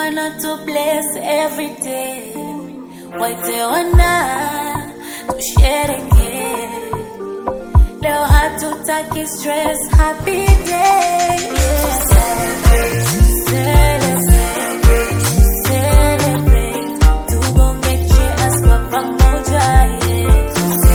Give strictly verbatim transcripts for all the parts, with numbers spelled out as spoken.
anatu bless every day. Waite wana tushereke, leo hatutaki stress, happy day, yeah. Celebrate, celebrate, celebrate, tugonge cheers kwa pamoja, yeah.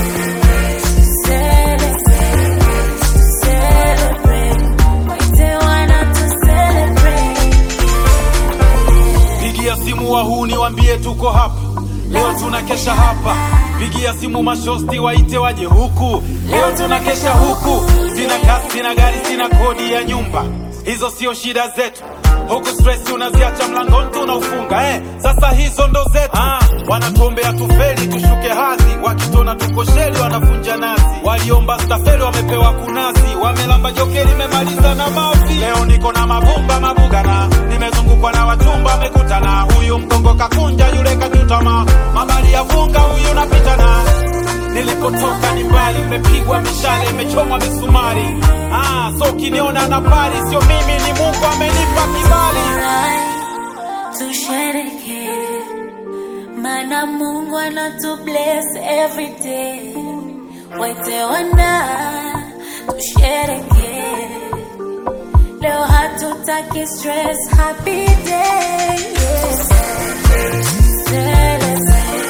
Celebrate, celebrate, waite wana tu celebrate, yeah. Pigia simu wahuni waambie tuko hapa, leo tunakesha hapa. Pigia simu mashosti waite waje huku, leo tunakesha huku. Sina kazi, sina gari, sina kodi ya nyumba, hizo sio shida zetu. Huku stress unaziacha mlangoni tunaufunga, eh, sasa hizo ndo zetu. Ah, wanatuombea tufeli tushuke hadhi, wakitona tuko sheli wanafunja nazi. Waliomba stafeli wamepewa kunazi, wamelamba jokeri memaliza na mavi. Leo niko na mabumba mabugana, nimezungukwa na wachumba mekutana. Huyu mgongo kakunja, yule kachutama, mabali ya funga, huyu napita na. Nilipotoka ni mbali, nimepigwa mishale, imechomwa misumari. Ah, so kiniona na pari, sio mimi ni Mungu amenipa kibali. Alright, tushereke, mana Mungu anatu bless every day. Waite wana tushereke, leo hatutaki stress, happy day, yeah. Celebrate,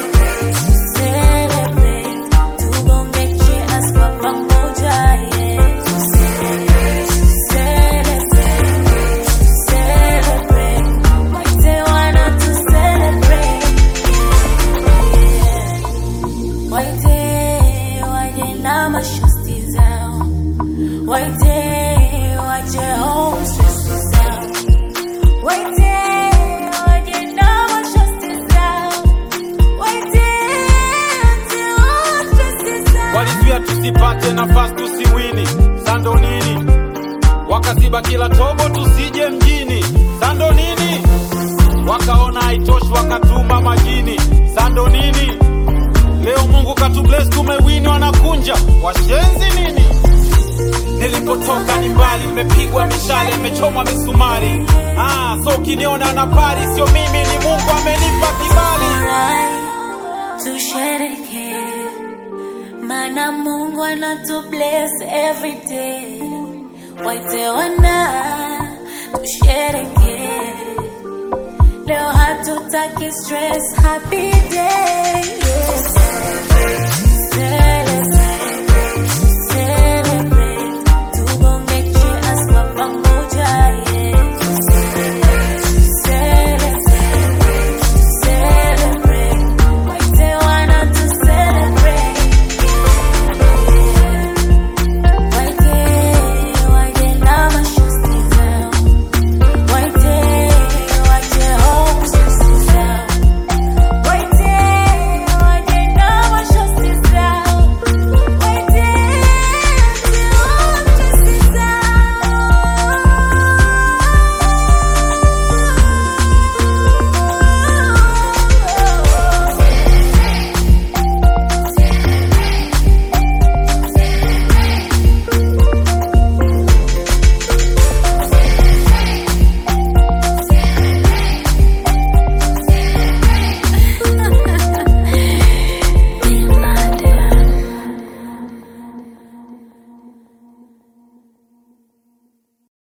celebrate, tugonge cheers kwa pamoja, yeah. Celebrate, celebrate, waite wana tu celebrate, yeah. Waite waje na mashosti zao, waite waje home stress zao, waite waje na mashosti zao, waite waje home stress zao. Walizuia tusipate nafasi tusiwini, sando nini? Wakaziba kila tobo tusije mjini, sando nini? Wakaona haitoshi wakatuma majini, sando nini? Leo Mungu katubless tumewini, wanakunja washenzi nini? Nilipotoka ni mbali, nimepigwa mishale, imechomwa misumari. Ah, so kiniona na pari, sio mimi ni Mungu amenipa kibali. Alright, tushereke, mana Mungu anatu bless every day. Waite wana tushereke, leo hatutaki stress, happy day, yeah.